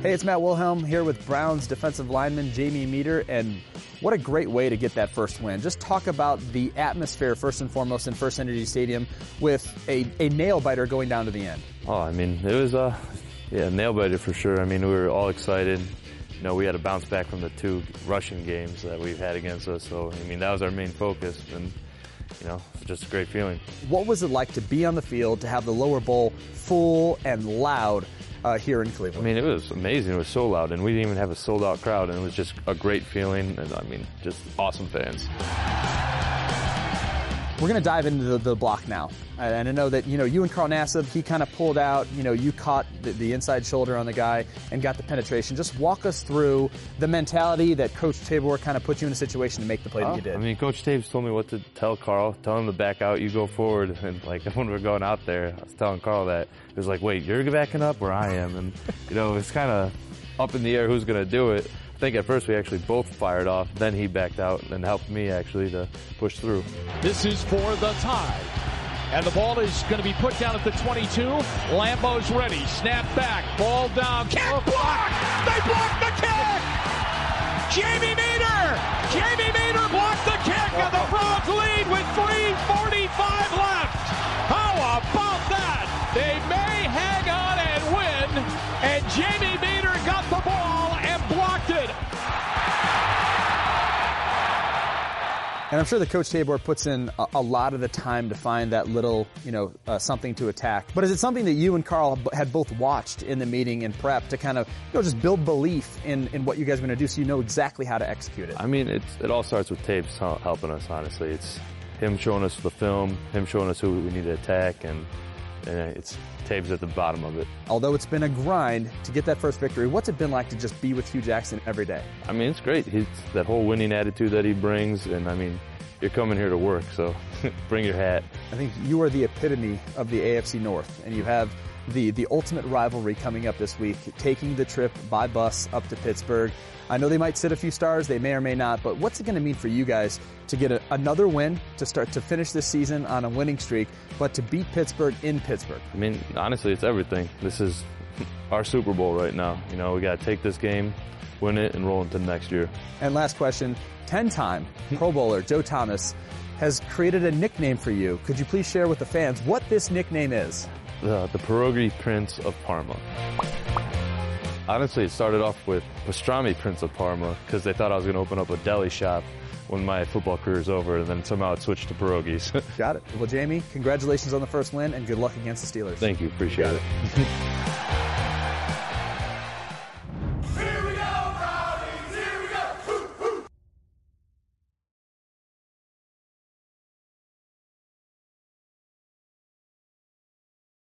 Hey, it's Matt Wilhelm here with Browns defensive lineman Jamie Meder, and what a great way to get that first win. Just talk about the atmosphere, first and foremost, in First Energy Stadium with a nail-biter going down to the end. Oh, I mean, it was a nail-biter for sure. I mean, we were all excited. You know, we had to bounce back from the 2 rushing games that we've had against us, so, I mean, that was our main focus, and, you know, it's just a great feeling. What was it like to be on the field, to have the lower bowl full and loud here in Cleveland? I mean, it was amazing. It was so loud, and we didn't even have a sold-out crowd, and it was just a great feeling, and, I mean, just awesome fans. We're going to dive into the block now. And I know that, you and Carl Nassib, he kind of pulled out, you caught the inside shoulder on the guy and got the penetration. Just walk us through the mentality that Coach Tabor kind of put you in a situation to make the play that you did. I mean, Coach Tabor told me what to tell Carl, tell him to back out, you go forward. And, like, when we were going out there, I was telling Carl that. It was like, wait, you're backing up or I am? And, it's kind of up in the air who's going to do it. I think at first we actually both fired off, then he backed out and helped me actually to push through. This is for the tie. And the ball is going to be put down at the 22. Lambo's ready. Snap back. Ball down. Kick block! They blocked the kick! Jamie Meder blocked the kick, and the Browns lead with 3:45 left. How about that? They may hang on and win, and Jamie Meder got the ball and blocked it. And I'm sure that Coach Tabor puts in a lot of the time to find that little, something to attack. But is it something that you and Carl had both watched in the meeting and prep to kind of, just build belief in what you guys are going to do so you know exactly how to execute it? I mean, it all starts with Tabes helping us, honestly. It's him showing us the film, him showing us who we need to attack, and it's Tabes at the bottom of it. Although it's been a grind to get that first victory, what's it been like to just be with Hugh Jackson every day? I mean, it's great. He's that whole winning attitude that he brings, and I mean, you're coming here to work, so bring your hat. I think you are the epitome of the AFC North, and you have the ultimate rivalry coming up this week, taking the trip by bus up to Pittsburgh. I know they might sit a few stars, they may or may not, but what's it going to mean for you guys to get another win, to finish this season on a winning streak, but to beat Pittsburgh in Pittsburgh? I mean, honestly, it's everything. This is our Super Bowl right now. We got to take this game, win it, and roll into next year. And last question, 10-time Pro Bowler Joe Thomas has created a nickname for you. Could you please share with the fans what this nickname is? The Pierogi Prince of Parma. Honestly, it started off with Pastrami Prince of Parma because they thought I was going to open up a deli shop when my football career is over, and then somehow it switched to pierogies. Got it. Well, Jamie, congratulations on the first win, and good luck against the Steelers. Thank you. Appreciate it.